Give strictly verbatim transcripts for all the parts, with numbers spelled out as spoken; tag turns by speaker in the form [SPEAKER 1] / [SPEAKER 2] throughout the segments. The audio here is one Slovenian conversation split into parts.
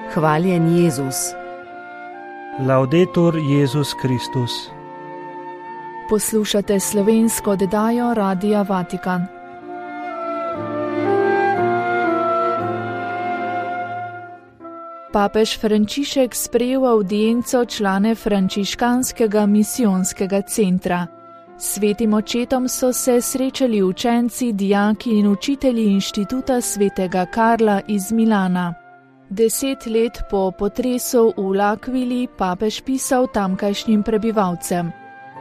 [SPEAKER 1] Hvaljen Jezus.
[SPEAKER 2] Laudetur Jezus Kristus.
[SPEAKER 3] Poslušate slovensko oddajo Radia Vatikan. Papež Frančišek sprejel avdienco člane frančiškanskega misijonskega centra. S svetim očetom so se srečali učenci, dijaki in učitelji inštituta svetega Karla iz Milana. Deset let po potresu v L'Aquili papež pisal tamkajšnjim prebivalcem.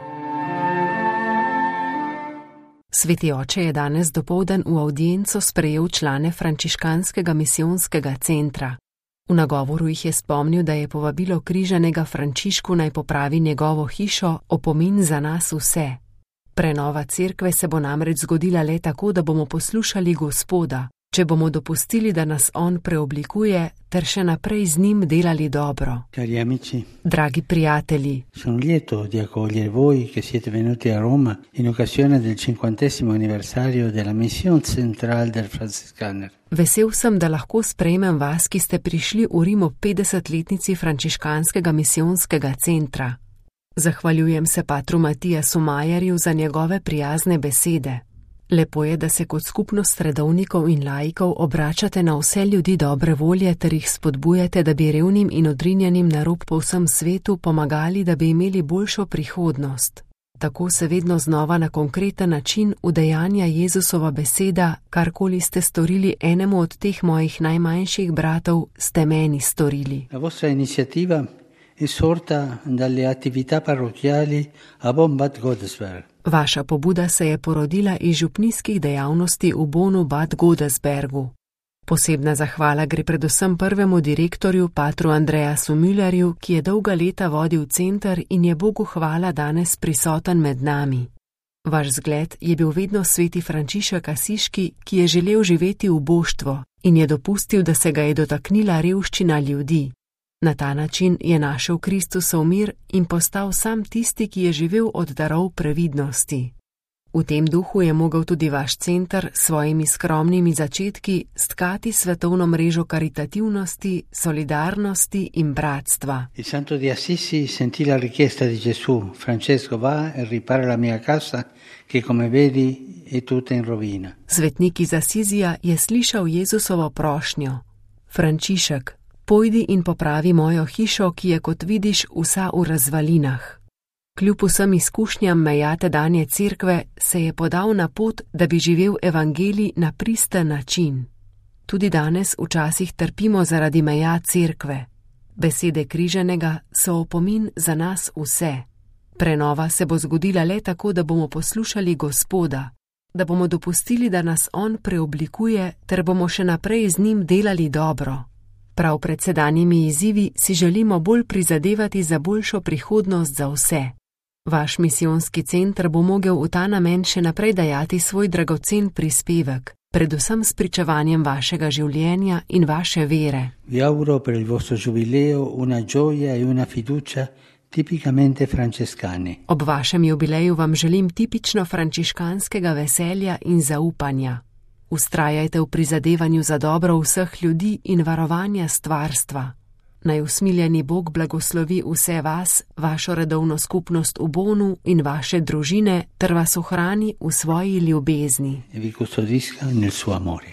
[SPEAKER 1] Sveti oče je danes dopoldan v avdienco sprejel člane frančiškanskega misijonskega centra. V nagovoru jih je spomnil, da je povabilo križanega Frančišku naj popravi njegovo hišo opomin za nas vse. Prenova cerkve se bo namreč zgodila le tako, da bomo poslušali Gospoda, če bomo dopustili, da nas On preoblikuje, ter še naprej z njim delali dobro.
[SPEAKER 4] Cari amici,
[SPEAKER 1] dragi prijatelji,
[SPEAKER 4] sono lieto di accogliere voi che siete venuti a Roma in occasione del cinquantesimo anniversario della Mission Centrale del Franciscaner.
[SPEAKER 1] Vesel sem, da lahko sprejmem vas, ki ste prišli v Rim ob petdesetletnici frančiškanskega misijonskega centra. Zahvaljujem se patru Matijasu Majerju za njegove prijazne besede. Lepo je, da se kot skupnost redovnikov in laikov obračate na vse ljudi dobre volje ter jih spodbujate, da bi revnim in odrinjenim na rob po vsem svetu pomagali, da bi imeli boljšo prihodnost. Tako se vedno znova na konkreten način udejanja Jezusova beseda, karkoli ste storili enemu od teh mojih najmanjših bratov, ste meni storili.
[SPEAKER 4] La vostra iniziativa è sorta dalle attività parrocchiali a Bonn Bad Godesberg.
[SPEAKER 1] Vaša pobuda se je porodila iz župnijskih dejavnosti v Bonnu Bad Godesbergu. Posebna zahvala gre predvsem prvemu direktorju, patru Andreasu Müllerju, ki je dolga leta vodil center in je Bogu hvala danes prisoten med nami. Vaš zgled je bil vedno sveti Frančišek Asiški, ki je želel živeti v boštvo in je dopustil, da se ga je dotaknila revščina ljudi. Na ta način je našel Kristusov mir in postal sam tisti, ki je živel od darov previdnosti. V tem duhu je mogel tudi vaš center s svojimi skromnimi začetki stkati svetovno mrežo karitativnosti, solidarnosti in bratstva.
[SPEAKER 4] Il Santo di Assisi sentì la richiesta di Gesù: Francesco, va e ripara la mia casa, che come vedi è tutta in rovina.
[SPEAKER 1] Svetnik iz Asizija je slišal Jezusovo prošnjo: Frančišek, pojdi in popravi mojo hišo, ki je, kot vidiš, vsa v razvalinah. Kljub vsem izkušnjam meja tedanje cerkve se je podal na pot, da bi živel evangelij na pristen način. Tudi danes včasih trpimo zaradi meja cerkve. Besede križanega so opomin za nas vse. Prenova se bo zgodila le tako, da bomo poslušali Gospoda, da bomo dopustili, da nas On preoblikuje, ter bomo še naprej z njim delali dobro. Prav pred sedanjimi izzivi si želimo bolj prizadevati za boljšo prihodnost za vse. Vaš misijonski center bo mogel v ta namen še naprej dajati svoj dragocen prispevek, predvsem s pričevanjem vašega življenja in vaše vere.
[SPEAKER 4] Vi auguro per il vostro giubileo una gioia e una fiducia tipicamente francescani.
[SPEAKER 1] Ob vašem jubileju vam želim tipično frančiškanskega veselja in zaupanja. Vztrajajte v prizadevanju za dobro vseh ljudi in varovanja stvarstva. Naj usmiljeni Bog blagoslovi vse vas, vašo redovno skupnost v Bonu in vaše družine, ter vas ohrani v svoji ljubezni.
[SPEAKER 4] E vi custodisca nel suo amore.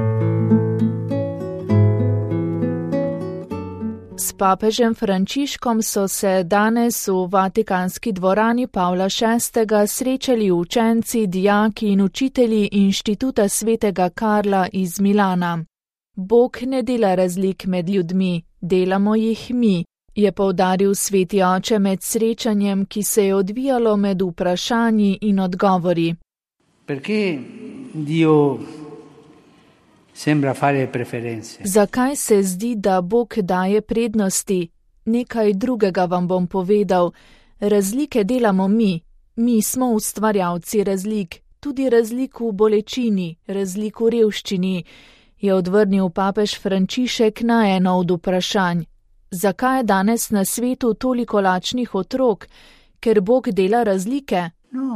[SPEAKER 3] S papežem Frančiškom so se danes v Vatikanski dvorani Pavla šestega srečali učenci, dijaki in učitelji inštituta svetega Karla iz Milana. Bog ne dela razlik med ljudmi, delamo jih mi, je poudaril sveti oče med srečanjem, ki se je odvijalo med vprašanji in odgovori.
[SPEAKER 4] Perché Dio sembra fare preferenze?
[SPEAKER 3] Zakaj se zdi, da Bog daje prednosti? Nekaj drugega vam bom povedal. Razlike delamo mi. Mi smo ustvarjalci razlik, tudi razlik v bolečini, razlik v revščini, je odvrnil papež Frančišek na eno od vprašanj. Zakaj je danes na svetu toliko lačnih otrok? Ker Bog dela razlike?
[SPEAKER 4] No,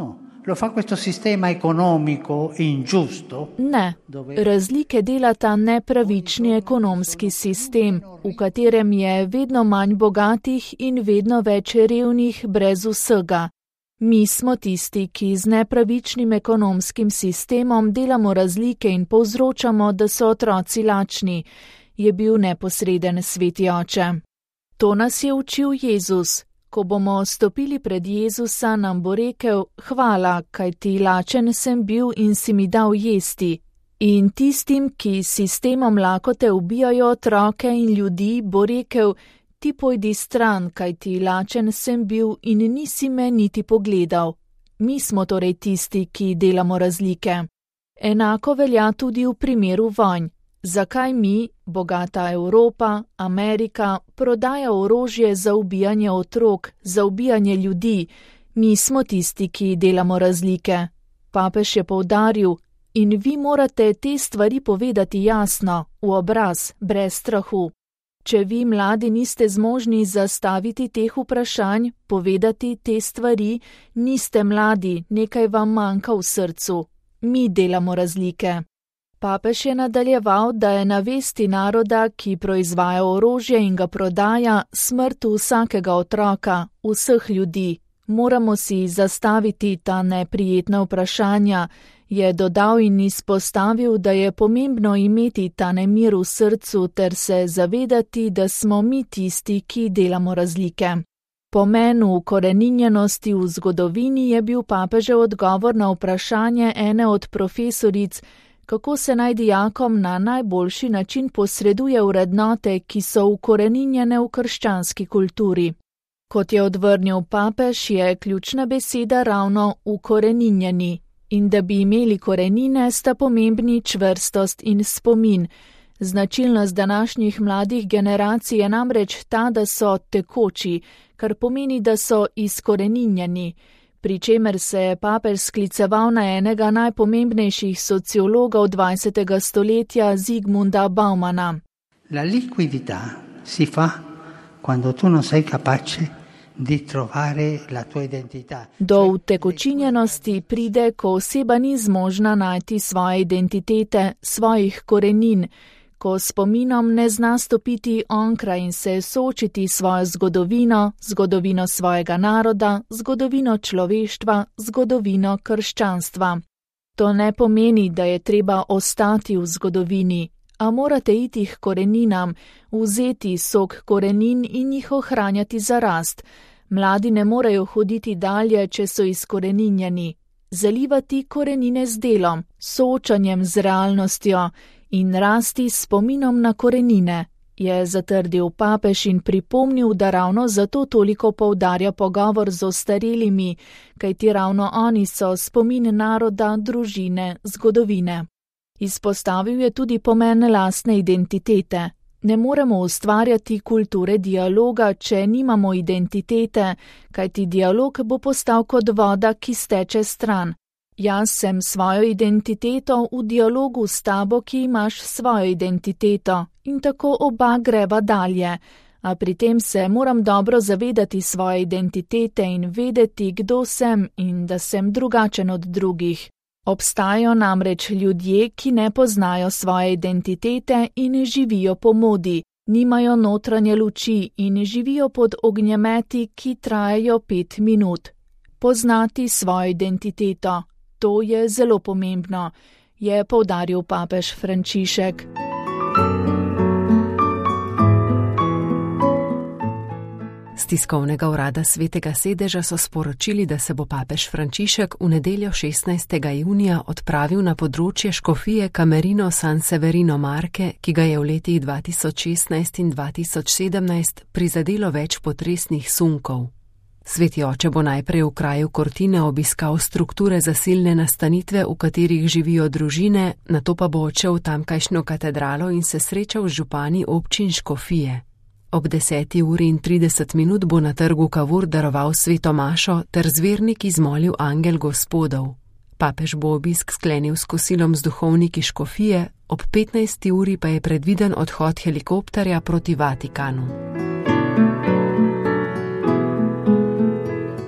[SPEAKER 4] Lo fa questo sistema economico ingiusto?
[SPEAKER 3] Ne, razlike delata nepravični ekonomski sistem, v katerem je vedno manj bogatih in vedno več revnih brez vsega. Mi smo tisti, ki z nepravičnim ekonomskim sistemom delamo razlike in povzročamo, da so otroci lačni, je bil neposreden sveti oče. To nas je učil Jezus. Ko bomo stopili pred Jezusa, nam bo rekel: hvala, kajti lačen sem bil in si mi dal jesti. In tistim, ki s sistemom lakote ubijajo otroke in ljudi, bo rekel: ti pojdi stran, kajti lačen sem bil in nisi me niti pogledal. Mi smo torej tisti, ki delamo razlike. Enako velja tudi v primeru vojn. Zakaj mi, bogata Evropa, Amerika, prodaja orožje za ubijanje otrok, za ubijanje ljudi? Mi smo tisti, ki delamo razlike. Papež je poudaril: in vi morate te stvari povedati jasno, v obraz, brez strahu. Če vi, mladi, niste zmožni zastaviti teh vprašanj, povedati te stvari, niste mladi, nekaj vam manjka v srcu. Mi delamo razlike. Papež je nadaljeval, da je na vesti naroda, ki proizvaja orožje in ga prodaja, smrt vsakega otroka, vseh ljudi. Moramo si zastaviti ta neprijetna vprašanja, je dodal in izpostavil, da je pomembno imeti ta nemir v srcu ter se zavedati, da smo mi tisti, ki delamo razlike. Pomen ukoreninjenosti v zgodovini je bil papežev odgovor na vprašanje ene od profesoric, kako se naj dijakom na najboljši način posreduje vrednote, ki so ukoreninjene v krščanski kulturi. Kot je odvrnil papež, je ključna beseda ravno ukoreninjeni. In da bi imeli korenine, sta pomembni čvrstost in spomin. Značilnost današnjih mladih generacij je namreč ta, da so tekoči, kar pomeni, da so izkoreninjeni. Pri čemer se je papež skliceval na enega najpomembnejših sociologov dvajsetega stoletja, Zygmunta Baumana.
[SPEAKER 4] La liquidità si fa quando tu non sei capace di trovare la tua identità.
[SPEAKER 3] Do utekočinjenosti pride, ko oseba ni zmožna najti svoje identitete, svojih korenin, ko spominom ne zna stopiti onkraj in se soočiti svojo zgodovino, zgodovino svojega naroda, zgodovino človeštva, zgodovino krščanstva. To ne pomeni, da je treba ostati v zgodovini, a morate iti k koreninam, vzeti sok korenin in jih ohranjati za rast. Mladi ne morejo hoditi dalje, če so izkoreninjeni. Zalivati korenine z delom, soočanjem z realnostjo in rasti s spominom na korenine, je zatrdil papež in pripomnil, da ravno zato toliko poudarja pogovor z ostarelimi, kajti ravno oni so spomin naroda, družine, zgodovine. Izpostavil je tudi pomen lastne identitete. Ne moremo ustvarjati kulture dialoga, če nimamo identitete, kajti dialog bo postal kot voda, ki steče stran. Jaz sem svojo identiteto v dialogu s tabo, ki imaš svojo identiteto, in tako oba greva dalje. A pri tem se moram dobro zavedati svoje identitete in vedeti, kdo sem in da sem drugačen od drugih. Obstajajo namreč ljudje, ki ne poznajo svoje identitete in živijo po modi, nimajo notranje luči in živijo pod ognjemeti, ki trajajo pet minut. Poznati svojo identiteto, to je zelo pomembno, je poudaril papež Frančišek.
[SPEAKER 1] Z tiskovnega urada Svetega sedeža so sporočili, da se bo papež Frančišek v nedeljo šestnajstega junija odpravil na področje škofije Camerino San Severino Marke, ki ga je v letih dva tisoč šestnajst in dva tisoč sedemnajst prizadelo več potresnih sunkov. Sveti oče bo najprej v kraju Cortine obiskal strukture zasilne nastanitve, v katerih živijo družine, nato pa bo odšel v tamkajšnjo katedralo in se srečal z župani občin škofije. Ob deseti uri in trideset minut bo na trgu Cavour daroval sveto mašo ter zvernik izmolil angel Gospodov. Papež bo obisk sklenil s kosilom z duhovniki škofije, ob petnajsti uri pa je predviden odhod helikopterja proti Vatikanu.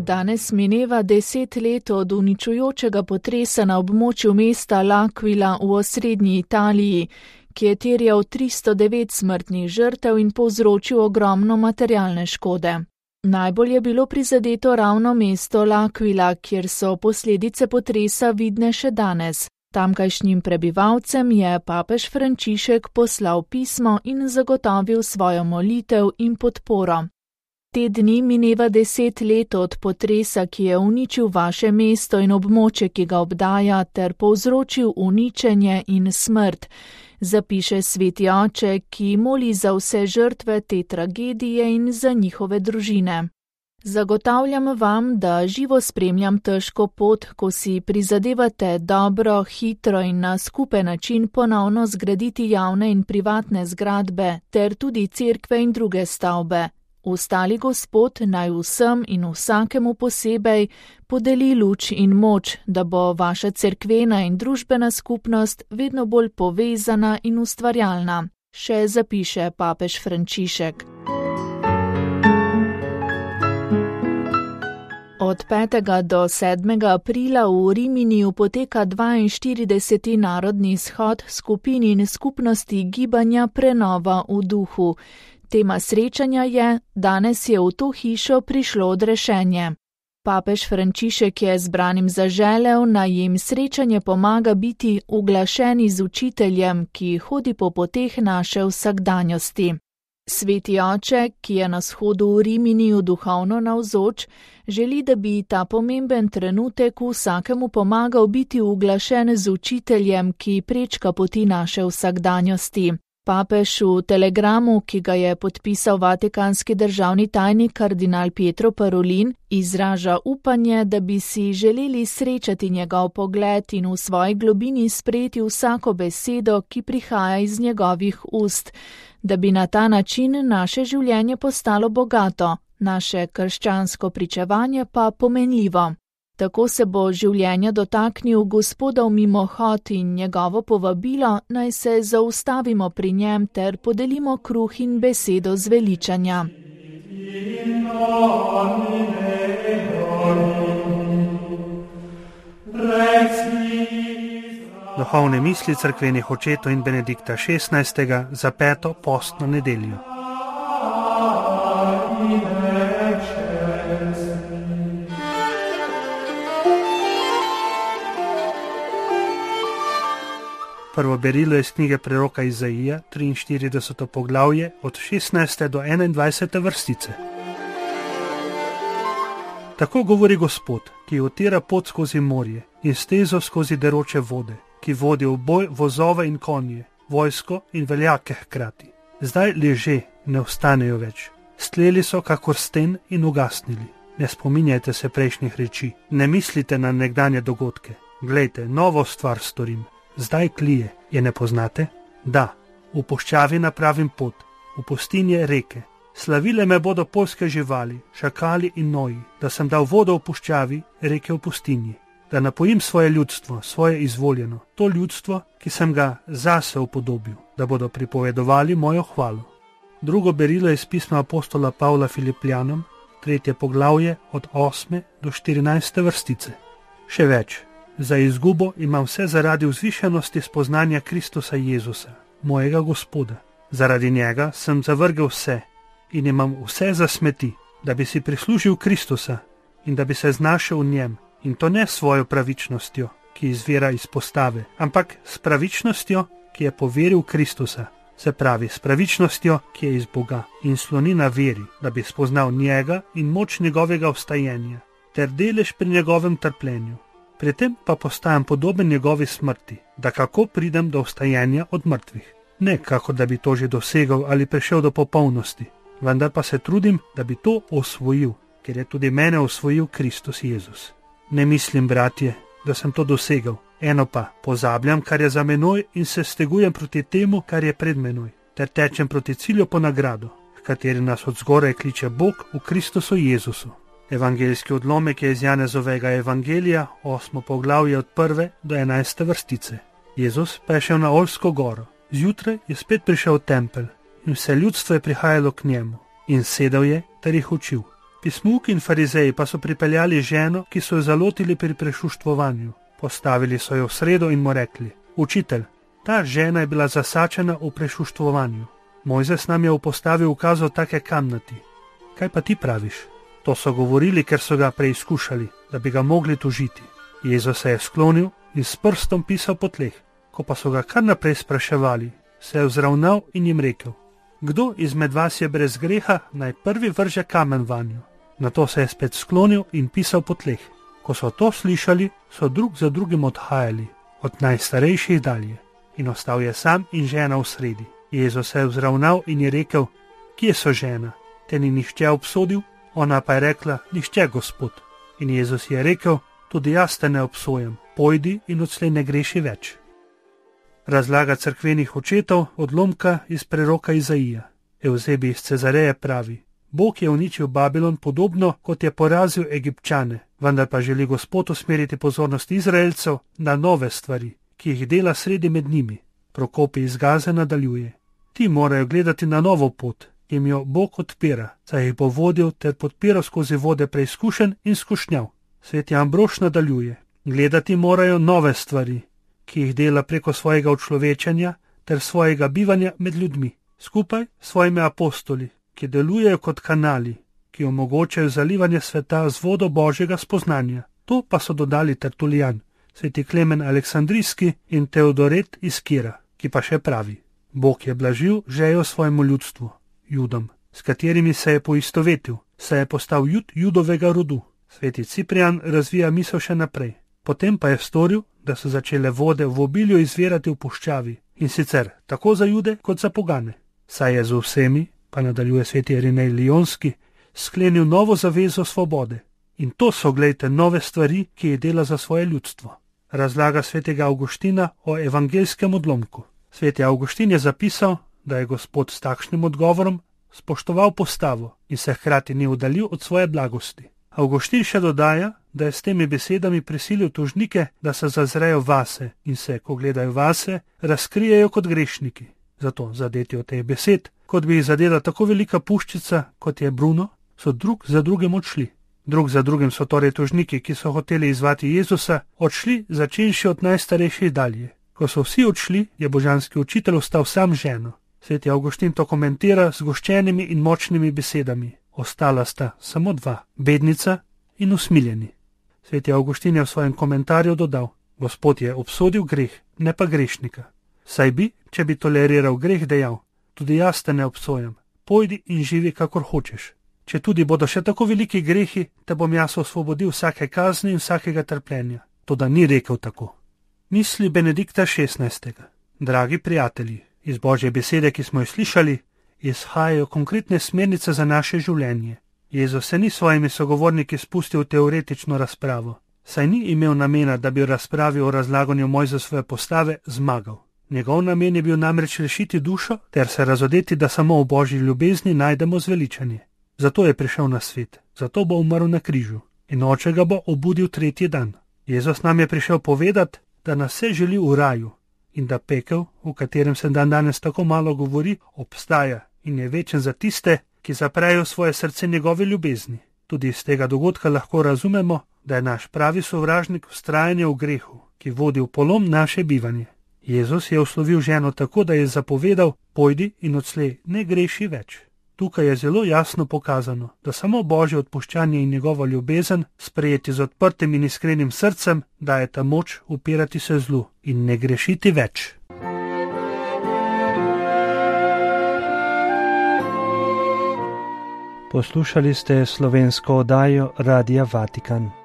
[SPEAKER 3] Danes mineva deset let od uničujočega potresa na območju mesta L'Aquila v osrednji Italiji, ki je terjal tristo devet smrtnih žrtev in povzročil ogromno materialne škode. Najbolj je bilo prizadeto ravno mesto L'Aquila, kjer so posledice potresa vidne še danes. Tamkajšnjim prebivalcem je papež Frančišek poslal pismo in zagotovil svojo molitev in podporo. Te dni mineva deset let od potresa, ki je uničil vaše mesto in območje, ki ga obdaja, ter povzročil uničenje in smrt, zapiše sveti oče, ki moli za vse žrtve te tragedije in za njihove družine. Zagotavljam vam, da živo spremljam težko pot, ko si prizadevate dobro, hitro in na skupen način ponovno zgraditi javne in privatne zgradbe, ter tudi cerkve in druge stavbe. Ustali Gospod naj vsem in vsakemu posebej podeli luč in moč, da bo vaša cerkvena in družbena skupnost vedno bolj povezana in ustvarjalna, še zapiše papež Frančišek. Od petega do sedmega aprila v Riminiju poteka dvainštirideseti narodni shod skupin in skupnosti gibanja Prenova v duhu. Tema srečanja je: danes je v to hišo prišlo odrešenje. Papež Frančišek je zbranim zaželel, naj jim srečanje pomaga biti uglašeni z učiteljem, ki hodi po poteh naše vsakdanjosti. Sveti oče, ki je na shodu v Riminiju duhovno navzoč, želi, da bi ta pomemben trenutek vsakemu pomagal biti uglašen z učiteljem, ki prečka poti naše vsakdanjosti. Papež v telegramu, ki ga je podpisal vatikanski državni tajnik kardinal Pietro Parolin, izraža upanje, da bi si želeli srečati njegov pogled in v svoji globini sprejeti vsako besedo, ki prihaja iz njegovih ust, da bi na ta način naše življenje postalo bogato, naše krščansko pričevanje pa pomenljivo. Tako se bo življenja dotaknil Gospodov mimohod in njegovo povabilo, naj se zaustavimo pri njem ter podelimo kruh in besedo zveličanja.
[SPEAKER 2] Duhovne misli cerkvenih očetov in Benedikta šestnajstega za peto postno nedeljo. Prvo berilo je iz knjige preroka Izaija, triinštirideseto poglavje, od šestnajste do enaindvajsete vrstice. Tako govori Gospod, ki utira pot skozi morje in stezo skozi deroče vode, ki vodi v boj vozove in konje, vojsko in veljake hkrati. Zdaj leže, ne vstanejo več. Stleli so kakor sten in ugasnili. Ne spominjajte se prejšnjih reči, ne mislite na nekdanje dogodke. Glejte, novo stvar storim. Zdaj klije, je ne poznate? Da, v puščavi napravim pot, v pustinje reke. Slavile me bodo poljske živali, šakali in noji, da sem dal vodo v puščavi, reke v pustinji. Da napojim svoje ljudstvo, svoje izvoljeno, to ljudstvo, ki sem ga zase upodobil, da bodo pripovedovali mojo hvalo. Drugo berilo je iz pisma apostola Pavla Filipljanom, tretje poglavje od osme do štirinajste vrstice. Še več. Za izgubo imam vse zaradi vzvišenosti spoznanja Kristusa Jezusa, mojega Gospoda. Zaradi njega sem zavrgel vse in imam vse za smeti, da bi si prislužil Kristusa in da bi se znašel v njem, in to ne s svojo pravičnostjo, ki izvira iz postave, ampak s pravičnostjo, ki je po veri v Kristusa, se pravi s pravičnostjo, ki je iz Boga in sloni na veri, da bi spoznal njega in moč njegovega vstajenja, ter delež pri njegovem trpljenju. Pri tem pa postajam podoben njegovi smrti, da kako pridem do vstajenja od mrtvih. Ne kako, da bi to že dosegel ali prišel do popolnosti, vendar pa se trudim, da bi to osvojil, ker je tudi mene osvojil Kristus Jezus. Ne mislim, bratje, da sem to dosegel, eno pa pozabljam, kar je za menoj in se stegujem proti temu, kar je pred menoj, ter tečem proti cilju po nagrado, v kateri nas od zgoraj kliče Bog v Kristusu Jezusu. Evangeljski odlomek je iz Janezovega evangelija, osmo poglavje od prve do enajste vrstice. Jezus pa je šel na Oljsko goro. Zjutraj je spet prišel v tempelj in vse ljudstvo je prihajalo k njemu in sedel je ter jih učil. Pismuki in farizeji pa so pripeljali ženo, ki so jo zalotili pri prešuštvovanju. Postavili so jo v sredo in mu rekli: Učitelj, ta žena je bila zasačena v prešuštvovanju. Mojzes nam je v postavi ukazal take kamnati. Kaj pa ti praviš? To so govorili, ker so ga preizkušali, da bi ga mogli tožiti. Jezus se je sklonil in s prstom pisal po tleh. Ko pa so ga kar naprej spraševali, se je vzravnal in jim rekel: Kdo izmed vas je brez greha, naj prvi vrže kamen vanjo. Nato se je spet sklonil in pisal po tleh. Ko so to slišali, so drug za drugim odhajali, od najstarejših dalje. In ostal je sam in žena v sredi. Jezus se je vzravnal in je rekel: Kje so žena? Te ni nihče obsodil? Ona pa je rekla: Nihče, Gospod. In Jezus je rekel: Tudi jaz te ne obsojam, pojdi in odslej ne greši več. Razlaga cerkvenih očetov odlomka iz preroka Izaija. Evzebi iz Cezareje pravi: Bog je uničil Babilon podobno, kot je porazil Egipčane, vendar pa želi Gospod usmeriti pozornost Izraelcev na nove stvari, ki jih dela sredi med njimi. Prokopi iz Gaze nadaljuje: Ti morajo gledati na novo pot, ki jim jo Bog odpira, saj jih bo vodil ter podpiral skozi vode preizkušenj in skušnjav. Sveti Ambrož nadaljuje: Gledati morajo nove stvari, ki jih dela preko svojega učlovečenja ter svojega bivanja med ljudmi, skupaj s svojimi apostoli, ki delujejo kot kanali, ki omogočajo zalivanje sveta z vodo Božjega spoznanja. To pa so dodali Tertulijan, sveti Klemen Aleksandrijski in Teodoret iz Kira, ki pa še pravi: Bog je blažil žejo svojemu ljudstvu, Judom, s katerimi se je poistovetil, se je postal Jud Judovega rodu. Sveti Ciprijan razvija misel še naprej. Potem pa je storil, da so začele vode v obilju izvirati v puščavi, in sicer tako za Jude kot za pogane. Saj je z vsemi, pa nadaljuje sveti Irinej Lijonski, sklenil novo zavezo svobode. In to so, glejte, nove stvari, ki jih dela za svoje ljudstvo. Razlaga svetega Avguština o evangelskem odlomku. Sveti Avguštin je zapisal, da je Gospod s takšnim odgovorom spoštoval postavo in se hkrati ni udalil od svoje blagosti. Avguštin še dodaja, da je s temi besedami prisilil tožnike, da se zazrejo vase in se, ko gledajo vase, razkrijejo kot grešniki. Zato, zadeti od teh besed, kot bi jih zadela tako velika puščica, kot je Bruno, so drug za drugim odšli. Drug za drugim so torej tožniki, ki so hoteli izvati Jezusa, odšli, začenši od najstarejših dalje. Ko so vsi odšli, je božanski učitelj ostal sam z ženo. Sveti Avguštin to komentira z goščenimi in močnimi besedami. Ostala sta samo dva, bednica in usmiljeni. Sveti Avguštin je v svojem komentarju dodal: Gospod je obsodil greh, ne pa grešnika. Saj bi, če bi toleriral greh, dejal: Tudi jaz te ne obsojam, pojdi in živi, kakor hočeš. Če tudi bodo še tako veliki grehi, te bom jaz osvobodil vsake kazni in vsakega trpljenja. Toda ni rekel tako. Misli Benedikta šestnajstega. Dragi prijatelji, iz Božje besede, ki smo jo slišali, izhajajo konkretne smernice za naše življenje. Jezus se ni svojimi sogovorniki spustil v teoretično razpravo, saj ni imel namena, da bi v razpravi o razlaganju Mojzesove postave zmagal. Njegov namen je bil namreč rešiti dušo ter se razodeti, da samo v Božji ljubezni najdemo zveličanje. Zato je prišel na svet, zato bo umrl na križu in oče ga bo obudil tretji dan. Jezus nam je prišel povedati, da nas vse želi v raju in da pekel, v katerem se dan danes tako malo govori, obstaja in je večen za tiste, ki zaprejo svoje srce njegove ljubezni. Tudi iz tega dogodka lahko razumemo, da je naš pravi sovražnik vztrajanje v grehu, ki vodi v polom naše bivanje. Jezus je oslovil ženo tako, da je zapovedal: Pojdi in odslej ne greši več. Tukaj je zelo jasno pokazano, da samo Božje odpuščanje in njegova ljubezen, sprejeti z odprtim in iskrenim srcem, dajeta moč upirati se zlu in ne grešiti več.
[SPEAKER 5] Poslušali ste slovensko oddajo Radia Vatikan.